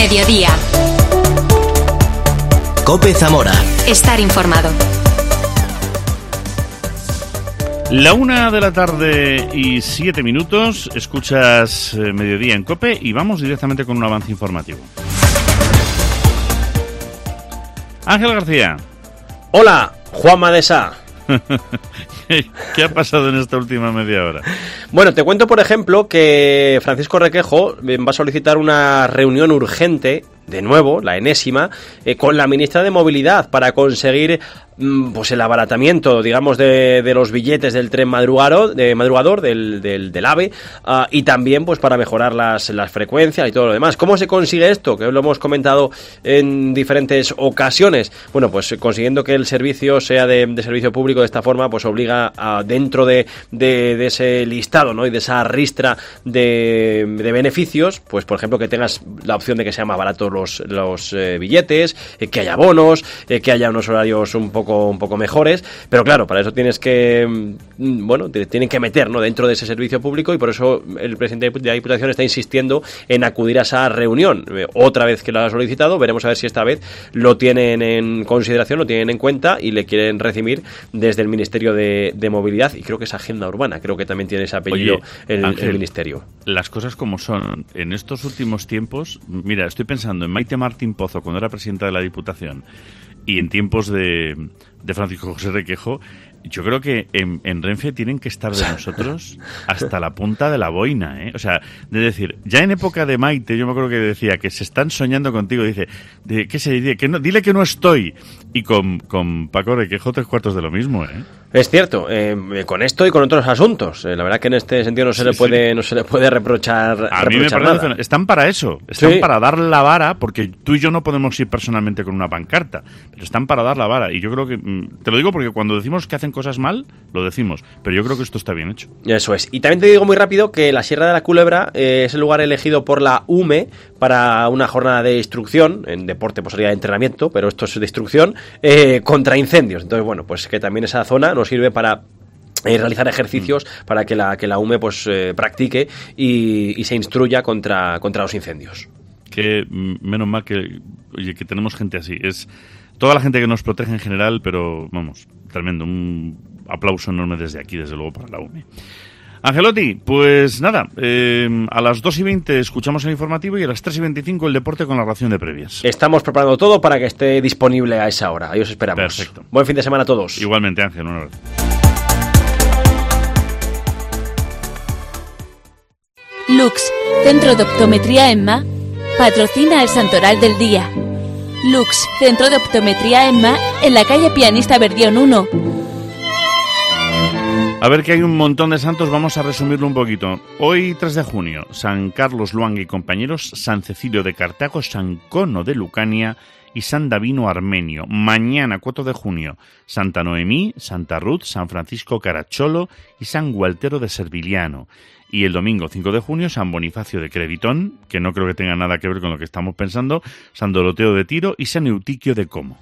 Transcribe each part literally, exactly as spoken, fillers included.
Mediodía. COPE Zamora. Estar informado. La una de la tarde y siete minutos, escuchas eh, Mediodía en COPE y vamos directamente con un avance informativo. Ángel García. Hola, Juanma de Sá. ¿Qué ha pasado en esta última media hora? Bueno, te cuento, por ejemplo, que Francisco Requejo va a solicitar una reunión urgente, de nuevo, la enésima, eh, con la ministra de Movilidad para conseguir pues el abaratamiento, digamos, de, de los billetes del tren madrugador, de madrugador del, del, del AVE, uh, y también pues para mejorar las, las frecuencias y todo lo demás. ¿Cómo se consigue esto? Que lo hemos comentado en diferentes ocasiones. Bueno, pues consiguiendo que el servicio sea de, de servicio público de esta forma, pues obliga a, dentro de, de, de ese listado, ¿no? Y de esa ristra de, de beneficios, pues por ejemplo que tengas la opción de que sean más baratos los, los eh, billetes, eh, que haya bonos, eh, que haya unos horarios un poco un poco mejores, pero claro, para eso tienes que, bueno, te tienen que meter, ¿no?, dentro de ese servicio público, y por eso el presidente de la Diputación está insistiendo en acudir a esa reunión. Otra vez que lo ha solicitado, veremos a ver si esta vez lo tienen en consideración, lo tienen en cuenta y le quieren recibir desde el Ministerio de, de Movilidad, y creo que es Agenda Urbana, creo que también tiene ese apellido. Oye, el, Ángel, el ministerio. Las cosas como son, en estos últimos tiempos, mira, estoy pensando en Maite Martín Pozo cuando era presidenta de la Diputación, y en tiempos de, de Francisco José Requejo, yo creo que en, en Renfe tienen que estar de nosotros hasta la punta de la boina, ¿eh? O sea, de decir, ya en época de Maite, yo me acuerdo que decía que se están soñando contigo, dice, de, ¿qué se dice? Que no, dile que no estoy. Y con, con Paco Requejo tres cuartos de lo mismo, ¿eh? Es cierto, eh, con esto y con otros asuntos. Eh, la verdad que en este sentido no se sí, le puede sí. no se le puede reprochar A reprochar mí me parece nada. Están para eso, están sí. para dar la vara, porque tú y yo no podemos ir personalmente con una pancarta, pero están para dar la vara. Y yo creo que, te lo digo porque cuando decimos que hacen cosas mal, lo decimos, pero yo creo que esto está bien hecho. Eso es. Y también te digo muy rápido que la Sierra de la Culebra eh, es el lugar elegido por la U M E para una jornada de instrucción, en deporte pues sería de entrenamiento, pero esto es de instrucción, eh, contra incendios. Entonces, bueno, pues que también esa zona nos sirve para Eh, realizar ejercicios mm. para que la que la U M E pues eh, practique y, y se instruya contra, contra los incendios. Que menos mal que, oye, que tenemos gente así. Es toda la gente que nos protege en general, pero vamos, tremendo. Un aplauso enorme desde aquí, desde luego, para la U M E. Angelotti, pues nada, eh, a las dos y veinte escuchamos el informativo y a las tres y veinticinco el deporte con la ración de previas. Estamos preparando todo para que esté disponible a esa hora. Ahí os esperamos. Perfecto. Buen fin de semana a todos. Igualmente, Ángel, un abrazo. Lux, Centro de Optometría EMMA, patrocina el Santoral del Día. Lux, Centro de Optometría EMMA, en la calle Pianista Verdión uno. A ver, que hay un montón de santos, vamos a resumirlo un poquito. Hoy, tres de junio, San Carlos Luanga y compañeros, San Cecilio de Cartago, San Cono de Lucania y San Davino Armenio. Mañana, cuatro de junio, Santa Noemí, Santa Ruth, San Francisco Caracholo y San Gualtero de Serviliano. Y el domingo, cinco de junio, San Bonifacio de Crevitón, que no creo que tenga nada que ver con lo que estamos pensando, San Doroteo de Tiro y San Eutiquio de Como.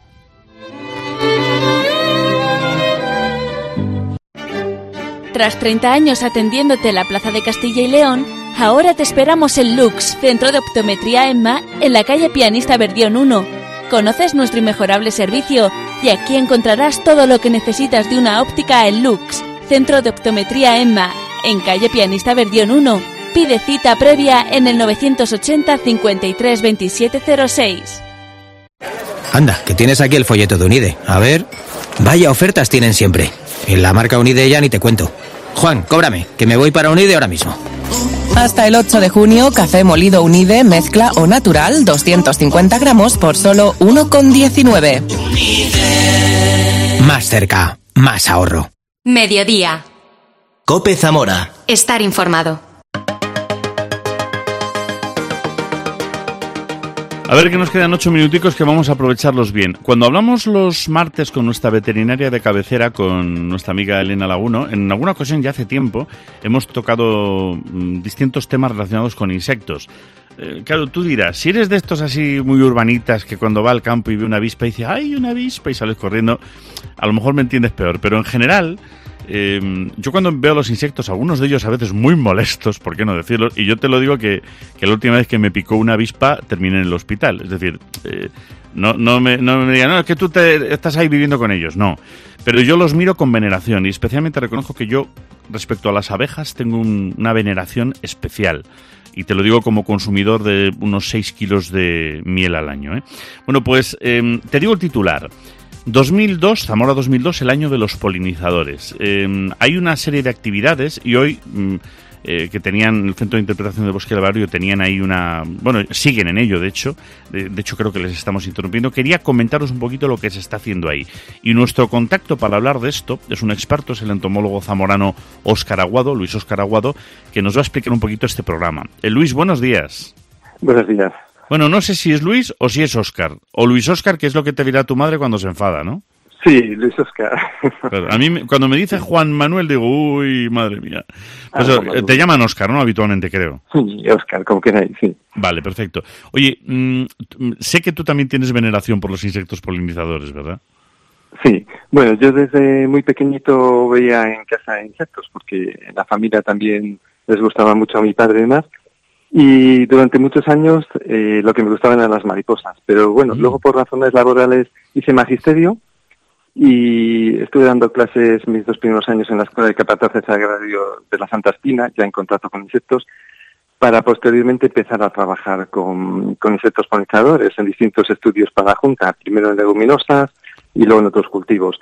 Tras treinta años atendiéndote en la Plaza de Castilla y León, ahora te esperamos en Lux, Centro de Optometría EMMA, en la calle Pianista Verdión uno. Conoces nuestro inmejorable servicio y aquí encontrarás todo lo que necesitas de una óptica en Lux, Centro de Optometría EMMA, en calle Pianista Verdión uno. Pide cita previa en el novecientos ochenta, cincuenta y tres, veintisiete cero seis. Anda, que tienes aquí el folleto de Unide. A ver... Vaya ofertas tienen siempre. En la marca Unide ya ni te cuento. Juan, cóbrame, que me voy para Unide ahora mismo. Hasta el ocho de junio, café molido Unide, mezcla o natural, doscientos cincuenta gramos por solo uno con diecinueve. Más cerca, más ahorro. Mediodía. COPE Zamora. Estar informado. A ver, que nos quedan ocho minuticos que vamos a aprovecharlos bien. Cuando hablamos los martes con nuestra veterinaria de cabecera, con nuestra amiga Elena Laguno, en alguna ocasión ya hace tiempo hemos tocado mm, distintos temas relacionados con insectos. Eh, claro, tú dirás, si eres de estos así muy urbanitas que cuando va al campo y ve una avispa y dice, ¡ay, una avispa! Y sales corriendo, a lo mejor me entiendes peor, pero en general... eh, yo cuando veo los insectos, algunos de ellos a veces muy molestos, ¿por qué no decirlo? Y yo te lo digo que, que la última vez que me picó una avispa terminé en el hospital. Es decir, eh, no, no, me, no me digan, no, es que tú te, estás ahí viviendo con ellos. No, pero yo los miro con veneración y especialmente reconozco que yo, respecto a las abejas, tengo un, una veneración especial. Y te lo digo como consumidor de unos seis kilos de miel al año, ¿eh? Bueno, pues eh, te digo el titular. dos mil dos, Zamora dos mil dos, el año de los polinizadores. Eh, hay una serie de actividades y hoy... Mm, Eh, que tenían el Centro de Interpretación del Bosque del Barrio, tenían ahí una... Bueno, siguen en ello, de hecho. De, de hecho, creo que les estamos interrumpiendo. Quería comentaros un poquito lo que se está haciendo ahí. Y nuestro contacto para hablar de esto es un experto, es el entomólogo zamorano Óscar Aguado, Luis Óscar Aguado, que nos va a explicar un poquito este programa. Eh, Luis, buenos días. Buenos días. Bueno, no sé si es Luis o si es Óscar. O Luis Óscar, que es lo que te dirá tu madre cuando se enfada, ¿no? Sí, Luis Óscar. Claro, a mí, cuando me dice Juan Manuel, digo, uy, madre mía. Pues, ah, no, te llaman Óscar, ¿no? Habitualmente, creo. Sí, Óscar, como queráis, sí. Vale, perfecto. Oye, mmm, sé que tú también tienes veneración por los insectos polinizadores, ¿verdad? Sí, bueno, yo desde muy pequeñito veía en casa insectos, porque en la familia también les gustaba mucho a mi padre y demás. Y durante muchos años eh, lo que me gustaban eran las mariposas. Pero bueno, mm. luego por razones laborales hice magisterio, y estuve dando clases mis dos primeros años en la Escuela de Capataces Agrarios de la Santa Espina, ya en contacto con insectos, para posteriormente empezar a trabajar con, con insectos polinizadores en distintos estudios para la Junta, primero en leguminosas y luego en otros cultivos.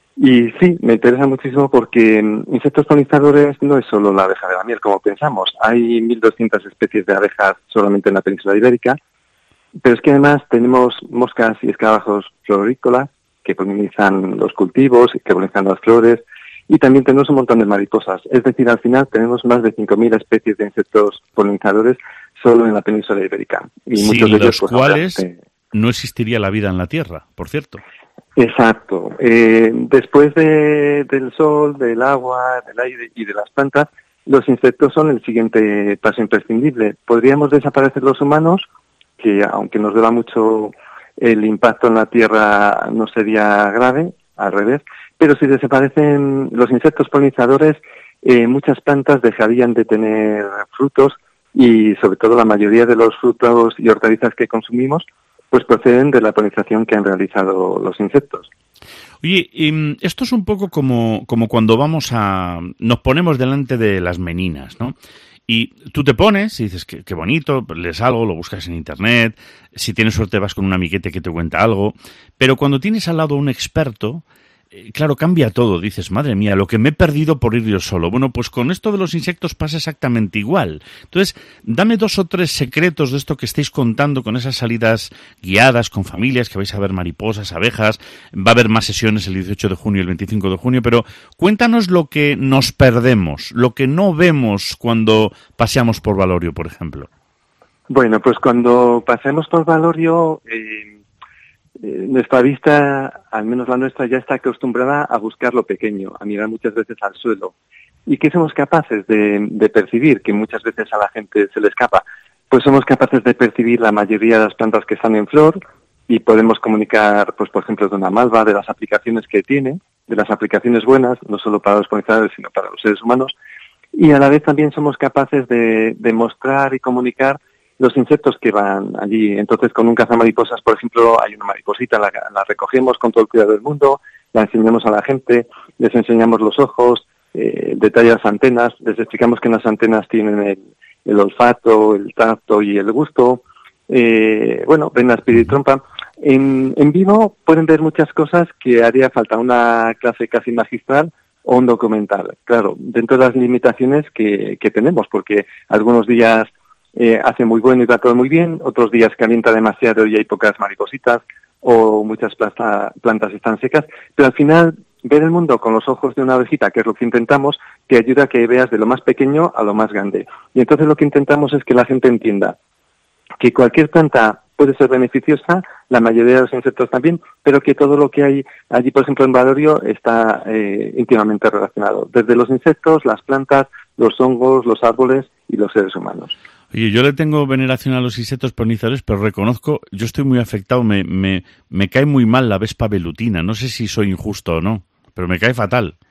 Y sí, me interesa muchísimo porque insectos polinizadores no es solo la abeja de la miel, como pensamos. Hay mil doscientas especies de abejas solamente en la península ibérica, pero es que además tenemos moscas y escarabajos florícolas, que polinizan los cultivos, que polinizan las flores, y también tenemos un montón de mariposas. Es decir, al final tenemos más de cinco mil especies de insectos polinizadores solo en la península ibérica. Y sin muchos de los ellos, pues, cuales obviamente, no existiría la vida en la Tierra, por cierto. Exacto. Eh, después de, del sol, del agua, del aire y de las plantas, los insectos son el siguiente paso imprescindible. Podríamos desaparecer los humanos, que aunque nos duela mucho el impacto en la Tierra no sería grave, al revés, pero si desaparecen los insectos polinizadores, eh, muchas plantas dejarían de tener frutos y sobre todo la mayoría de los frutos y hortalizas que consumimos pues proceden de la polinización que han realizado los insectos. Oye, esto es un poco como, como cuando vamos a... nos ponemos delante de las meninas, ¿no? Y tú te pones y dices, qué, qué bonito, lees algo, lo buscas en internet, si tienes suerte vas con un amiguete que te cuenta algo, pero cuando tienes al lado un experto, eh, claro, cambia todo, dices, madre mía, lo que me he perdido por ir yo solo. Bueno, pues con esto de los insectos pasa exactamente igual. Entonces, dame dos o tres secretos de esto que estáis contando con esas salidas guiadas con familias, que vais a ver mariposas, abejas, va a haber más sesiones el dieciocho de junio y el veinticinco de junio, pero cuéntanos lo que nos perdemos, lo que no vemos cuando paseamos por Valorio, por ejemplo. Bueno, pues cuando pasemos por Valorio, eh, eh, nuestra vista, al menos la nuestra, ya está acostumbrada a buscar lo pequeño, a mirar muchas veces al suelo. ¿Y qué somos capaces de, de percibir? Que muchas veces a la gente se le escapa. Pues somos capaces de percibir la mayoría de las plantas que están en flor y podemos comunicar, pues por ejemplo, de una malva, de las aplicaciones que tiene, de las aplicaciones buenas, no solo para los polinizadores, sino para los seres humanos. Y a la vez también somos capaces de, de mostrar y comunicar los insectos que van allí. Entonces, con un cazamariposas, por ejemplo, hay una mariposita, la, la recogemos con todo el cuidado del mundo, la enseñamos a la gente, les enseñamos los ojos, eh, detalle las antenas, les explicamos que en las antenas tienen el, el olfato, el tacto y el gusto. Eh, bueno, ven la espiritrompa. En, en vivo pueden ver muchas cosas que haría falta una clase casi magistral o un documental. Claro, dentro de las limitaciones que, que tenemos, porque algunos días eh, hace muy bueno y va todo muy bien, otros días calienta demasiado y hay pocas maripositas, o muchas planta, plantas están secas, pero al final ver el mundo con los ojos de una abejita, que es lo que intentamos, te ayuda a que veas de lo más pequeño a lo más grande. Y entonces lo que intentamos es que la gente entienda que cualquier planta puede ser beneficiosa, la mayoría de los insectos también, pero que todo lo que hay allí, por ejemplo, en Valorio, está eh, íntimamente relacionado. Desde los insectos, las plantas, los hongos, los árboles y los seres humanos. Oye, yo le tengo veneración a los insectos polinizadores, pero reconozco, yo estoy muy afectado, me, me, me cae muy mal la vespa velutina. No sé si soy injusto o no, pero me cae fatal.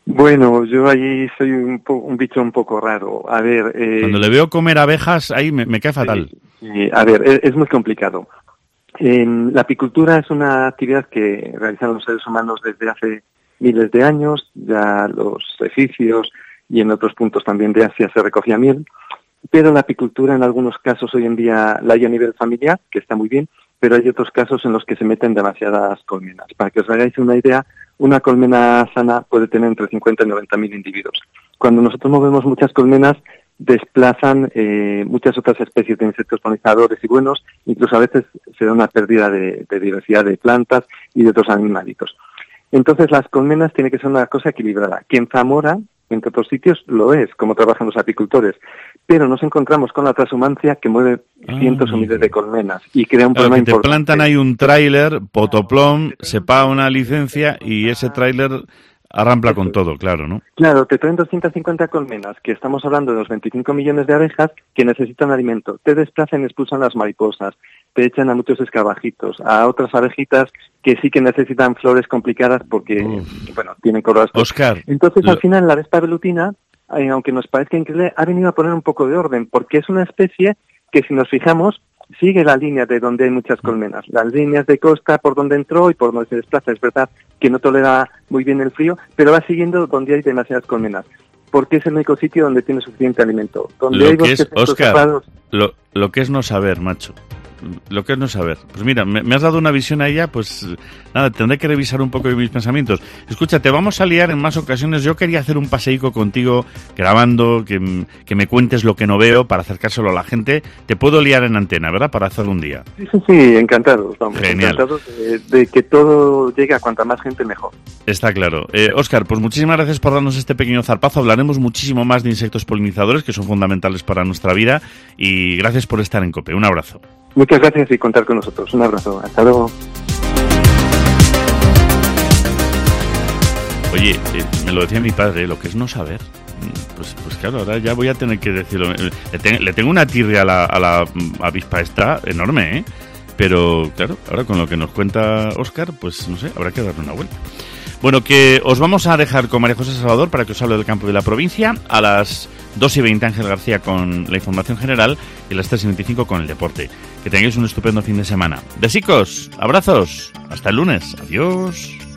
Bueno, yo allí soy un, po- un bicho un poco raro. A ver... Eh, Cuando le veo comer abejas, ahí me, me cae fatal. Sí, sí, a ver, es, es muy complicado. En la apicultura es una actividad que realizan los seres humanos desde hace miles de años. Ya los egipcios y en otros puntos también de Asia se recogía miel. Pero la apicultura en algunos casos hoy en día la hay a nivel familiar, que está muy bien, pero hay otros casos en los que se meten demasiadas colmenas. Para que os hagáis una idea, una colmena sana puede tener entre cincuenta y noventa mil individuos. Cuando nosotros movemos muchas colmenas, desplazan eh, muchas otras especies de insectos polinizadores y buenos, incluso a veces se da una pérdida de, de diversidad de plantas y de otros animalitos. Entonces las colmenas tienen que ser una cosa equilibrada, que en Zamora, entre otros sitios, lo es, como trabajan los apicultores, pero nos encontramos con la transhumancia que mueve cientos o miles de colmenas y crea un Claro, problema que te importante. plantan ahí un tráiler, potoplom, se paga una licencia y ese tráiler arrampla con todo, claro, ¿no? Claro, te traen doscientas cincuenta colmenas, que estamos hablando de los veinticinco millones de abejas que necesitan alimento. Te desplazan y expulsan las mariposas, te echan a muchos escarabajitos, a otras abejitas que sí que necesitan flores complicadas porque, Uf. bueno, tienen corolas. Óscar, Entonces, lo- al final, la avispa velutina, eh, aunque nos parezca increíble, ha venido a poner un poco de orden, porque es una especie que, si nos fijamos, sigue la línea de donde hay muchas colmenas. Las líneas de costa por donde entró y por donde se desplaza. Es verdad que no tolera muy bien el frío, pero va siguiendo donde hay demasiadas colmenas. Porque es el único sitio donde tiene suficiente alimento. Donde Lo hay que bosques es, Óscar, cerrados- lo, lo que es no saber, macho. Lo que es no saber. Pues mira, me, me has dado una visión a ella, pues nada, tendré que revisar un poco de mis pensamientos. Escucha, te vamos a liar en más ocasiones. Yo quería hacer un paseico contigo, grabando, que, m- que me cuentes lo que no veo para acercárselo a la gente. Te puedo liar en antena, ¿verdad? Para hacerlo un día. Sí, sí, sí, encantados, vamos. Genial. Encantados de, de que todo llegue a cuanta más gente mejor. Está claro. Eh, Óscar, pues muchísimas gracias por darnos este pequeño zarpazo. Hablaremos muchísimo más de insectos polinizadores, que son fundamentales para nuestra vida. Y gracias por estar en COPE. Un abrazo. Muchas gracias y contar con nosotros. Un abrazo. Hasta luego. Oye, eh, me lo decía mi padre, lo que es no saber. Mm, Pues, pues claro, ahora ya voy a tener que decirlo. Eh, Le, ten- le tengo una tirria a la, a la mm, avispa esta enorme, ¿eh? Pero claro, ahora con lo que nos cuenta Óscar, pues no sé, habrá que darle una vuelta. Bueno, que os vamos a dejar con María José Salvador para que os hable del campo de la provincia. A las dos y veinte Ángel García con la información general y a las tres y veinticinco con el deporte. Que tengáis un estupendo fin de semana. Besicos, abrazos, hasta el lunes. Adiós.